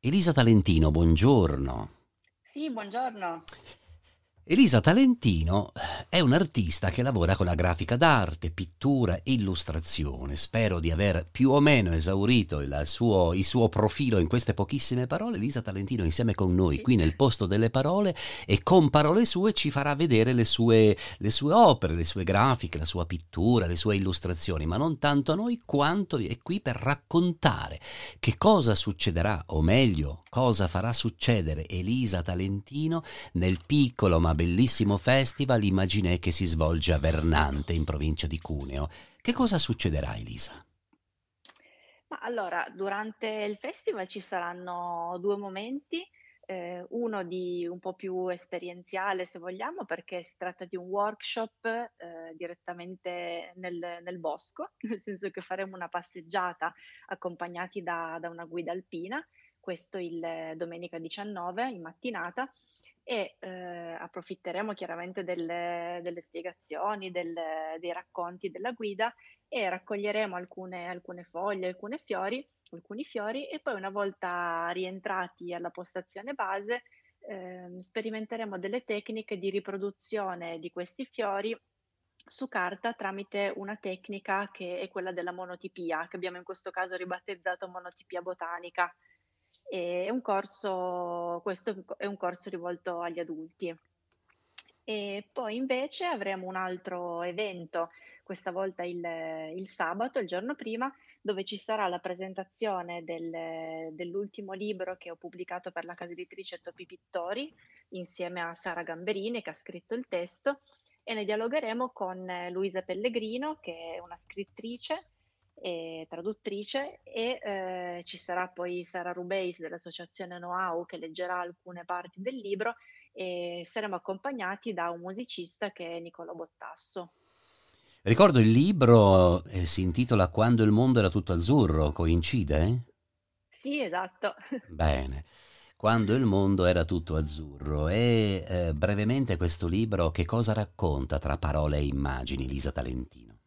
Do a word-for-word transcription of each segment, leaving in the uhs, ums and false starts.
Elisa Talentino, buongiorno. Sì, buongiorno. Elisa Talentino è un'artista che lavora con la grafica d'arte, pittura e illustrazione. Spero di aver più o meno esaurito il suo, il suo profilo in queste pochissime parole. Elisa Talentino insieme con noi Sì. qui nel posto delle parole e con parole sue ci farà vedere le sue, le sue opere, le sue grafiche, la sua pittura, le sue illustrazioni, ma non tanto a noi quanto è qui per raccontare che cosa succederà, o meglio, cosa farà succedere Elisa Talentino nel piccolo ma bellissimo festival Imaginè che si svolge a Vernante in provincia di Cuneo. Che cosa succederà, Elisa? Ma allora, durante il festival ci saranno due momenti, eh, uno di un po' più esperienziale, se vogliamo, perché si tratta di un workshop eh, direttamente nel, nel bosco, nel senso che faremo una passeggiata accompagnati da, da una guida alpina, questo il eh, domenica diciannove in mattinata. E eh, approfitteremo chiaramente delle, delle spiegazioni, del- dei racconti della guida e raccoglieremo alcune, alcune foglie, alcune fiori, alcuni fiori e poi una volta rientrati alla postazione base ehm, sperimenteremo delle tecniche di riproduzione di questi fiori su carta tramite una tecnica che è quella della monotipia, che abbiamo in questo caso ribattezzato monotipia botanica. E È un corso, questo è un corso rivolto agli adulti. E poi invece avremo un altro evento, questa volta il, il sabato, il giorno prima, dove ci sarà la presentazione del- dell'ultimo libro che ho pubblicato per la casa editrice Topi Pittori, insieme a Sara Gamberini che ha scritto il testo, e ne dialogheremo con eh, Luisa Pellegrino, che è una scrittrice e traduttrice, e eh, ci sarà poi Sara Rubeis dell'associazione Know-how che leggerà alcune parti del libro e saremo accompagnati da un musicista che è Nicolò Bottasso. Ricordo il libro, eh, si intitola Quando il mondo era tutto azzurro, coincide? Sì, esatto. Bene. Quando il mondo era tutto azzurro. E eh, brevemente questo libro che cosa racconta tra parole e immagini, Elisa Talentino?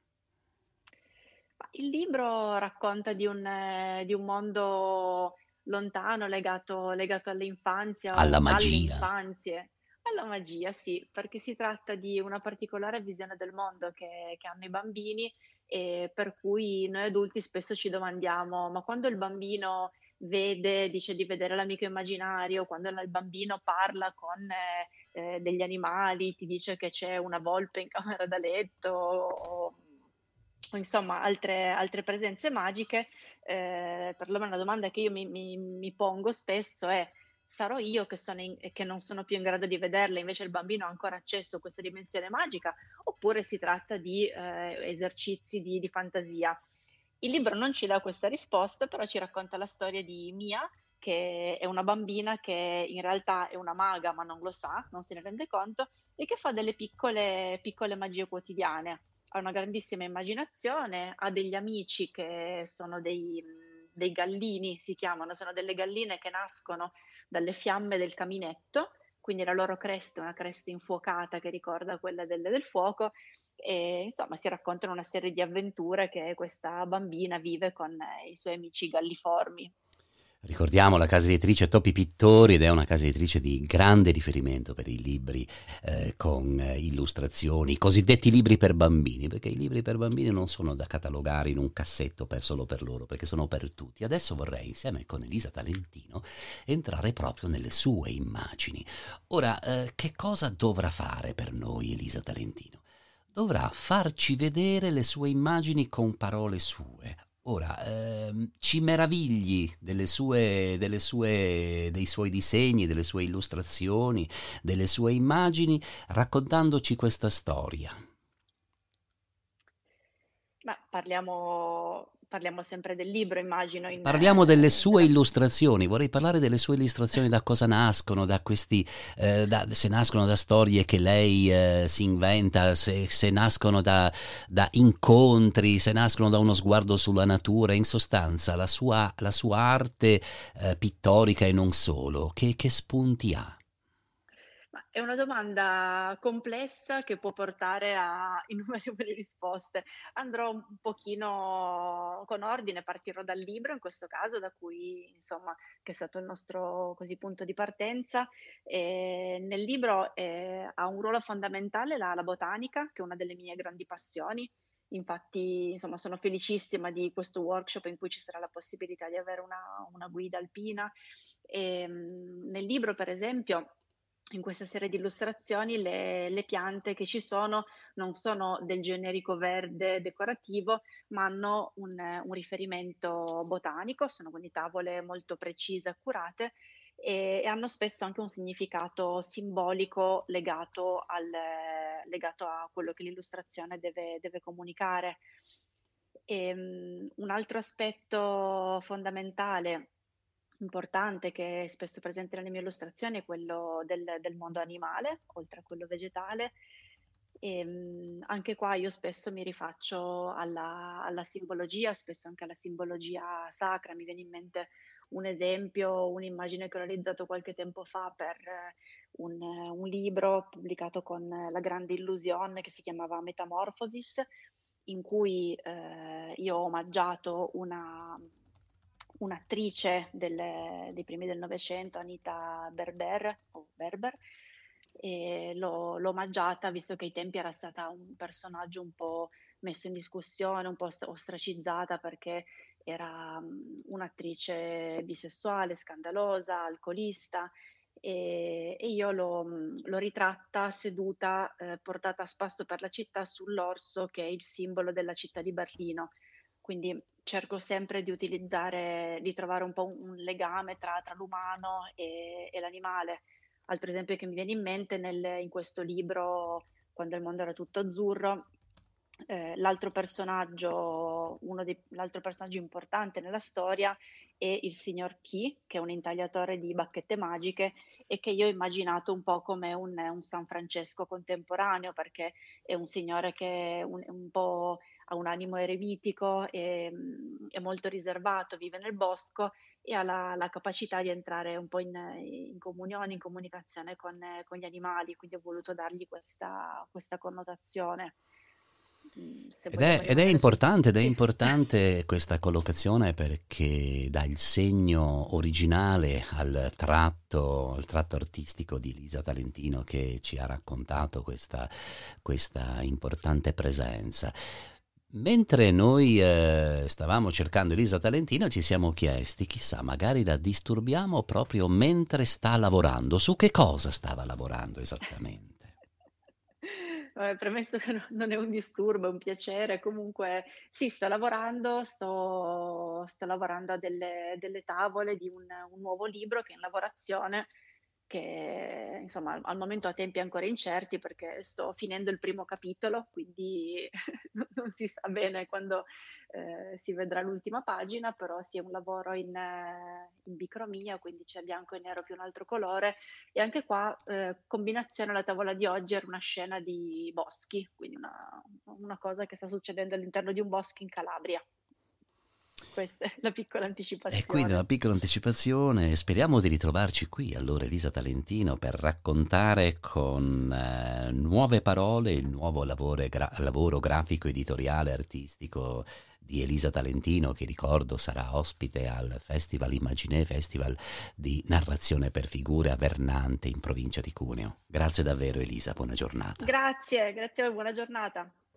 Il libro racconta di un, eh, di un mondo lontano, legato, legato all'infanzia Alla o dalle magia. infanzie, alla magia, sì, perché si tratta di una particolare visione del mondo che, che hanno i bambini e per cui noi adulti spesso ci domandiamo, ma quando il bambino vede, dice di vedere l'amico immaginario, quando il bambino parla con eh, eh, degli animali, ti dice che c'è una volpe in camera da letto o, o insomma altre, altre presenze magiche, eh, perlomeno una domanda che io mi, mi- mi pongo spesso è: sarò io che, sono in- che non sono più in grado di vederle, invece il bambino ha ancora accesso a questa dimensione magica, oppure si tratta di eh, esercizi di, di fantasia? Il libro non ci dà questa risposta, però ci racconta la storia di Mia, che è una bambina che in realtà è una maga, ma non lo sa, non se ne rende conto, e che fa delle piccole, piccole magie quotidiane. Ha una grandissima immaginazione, ha degli amici che sono dei, dei gallini, si chiamano, sono delle galline che nascono dalle fiamme del caminetto, quindi la loro cresta è una cresta infuocata che ricorda quella del, del fuoco, e insomma si raccontano una serie di avventure che questa bambina vive con eh, i suoi amici galliformi. Ricordiamo la casa editrice Topi Pittori ed è una casa editrice di grande riferimento per i libri eh, con eh, illustrazioni, i cosiddetti libri per bambini, perché i libri per bambini non sono da catalogare in un cassetto per, solo per loro, perché sono per tutti. Adesso vorrei, insieme con Elisa Talentino, entrare proprio nelle sue immagini. Ora, eh, che cosa dovrà fare per noi Elisa Talentino? Dovrà farci vedere le sue immagini con parole sue. Ora, ehm, ci meravigli delle sue, delle sue, dei suoi disegni, delle sue illustrazioni, delle sue immagini, raccontandoci questa storia. Ma parliamo, parliamo sempre del libro, immagino, in, Parliamo delle eh, sue nella... illustrazioni, vorrei parlare delle sue illustrazioni, da cosa nascono, da questi, eh, da- se nascono da storie che lei eh, si inventa, se, se nascono da, da incontri, se nascono da uno sguardo sulla natura, in sostanza la sua, la sua arte eh, pittorica e non solo, che, che spunti ha? Ma È una domanda complessa che può portare a innumerevoli risposte. Andrò un pochino con ordine, partirò dal libro in questo caso, da cui insomma che è stato il nostro così punto di partenza. Ehm, nel libro, ehm, ha un ruolo fondamentale la la botanica, che è una delle mie grandi passioni. Infatti, insomma, sono felicissima di questo workshop in cui ci sarà la possibilità di avere una una guida alpina. Ehm, nel libro, per esempio, in questa serie di illustrazioni, le le piante che ci sono non sono del generico verde decorativo, ma hanno un un riferimento botanico, sono quindi tavole molto precise e accurate, e e hanno spesso anche un significato simbolico legato al legato a quello che l'illustrazione deve deve comunicare. Ehm, un altro aspetto fondamentale, importante, che è spesso presente nelle mie illustrazioni è quello del del mondo animale, oltre a quello vegetale. Ehm, anche qua io spesso mi rifaccio alla alla simbologia, spesso anche alla simbologia sacra. Mi viene in mente un esempio, un'immagine che ho realizzato qualche tempo fa per eh, un un libro pubblicato con eh, La grande illusione, che si chiamava Metamorphosis, in cui, ehm, io ho omaggiato una un'attrice del dei primi del Novecento, Anita Berber o Berber, e l'ho l'ho omaggiata visto che ai tempi era stata un personaggio un po' messo in discussione, un po' st ostracizzata perché era, mhmm, un'attrice bisessuale, scandalosa, alcolista, e e io l'ho mhmm, l'ho ritratta seduta, ehm, portata a spasso per la città sull'orso che è il simbolo della città di Berlino. Quindi cerco sempre di utilizzare di trovare un po' un un legame tra tra l'umano e e l'animale. Altro esempio che mi viene in mente nel in questo libro, Quando il mondo era tutto azzurro, ehm, l'altro personaggio uno dei l'altro personaggio importante nella storia è il signor Key, che è un intagliatore di bacchette magiche e che io ho immaginato un po' come un un San Francesco contemporaneo, perché è un signore che è un è un po' ha un animo eremitico, ehm, è molto riservato, vive nel bosco e ha la la capacità di entrare un po' in in comunione, in comunicazione con con gli animali, quindi ho voluto dargli questa questa connotazione. Mhmm, se Ed è, vogliamo ed è rimanere sul importante, ed è sì. importante questa collocazione perché dà il segno originale al tratto, al tratto artistico di Elisa Talentino che ci ha raccontato questa, questa importante presenza. Mentre noi eh, stavamo cercando Elisa Talentino ci siamo chiesti, chissà, magari la disturbiamo proprio mentre sta lavorando. Su che cosa stava lavorando esattamente? Vabbè, premesso che no non è un disturbo, è un piacere, comunque sì, sto lavorando, sto sto lavorando a delle delle tavole di un un nuovo libro che è in lavorazione, che insomma al al momento ha tempi ancora incerti perché sto finendo il primo capitolo, quindi non non si sa bene quando, ehm, si vedrà l'ultima pagina, però sì, è un lavoro in eh, in bicromia, quindi c'è bianco e nero più un altro colore, e anche qua, ehm, combinazione alla tavola di oggi era una scena di boschi, quindi una una cosa che sta succedendo all'interno di un bosco in Calabria. Questa è la piccola E quindi una anticipazione. piccola anticipazione, speriamo di ritrovarci qui allora Elisa Talentino per raccontare con eh, nuove parole il nuovo lavoro, gra- lavoro grafico, editoriale, artistico di Elisa Talentino, che ricordo sarà ospite al Festival Imaginè, Festival di narrazione per figure a Vernante in provincia di Cuneo. Grazie davvero Elisa, buona giornata. Grazie, grazie a voi, buona giornata.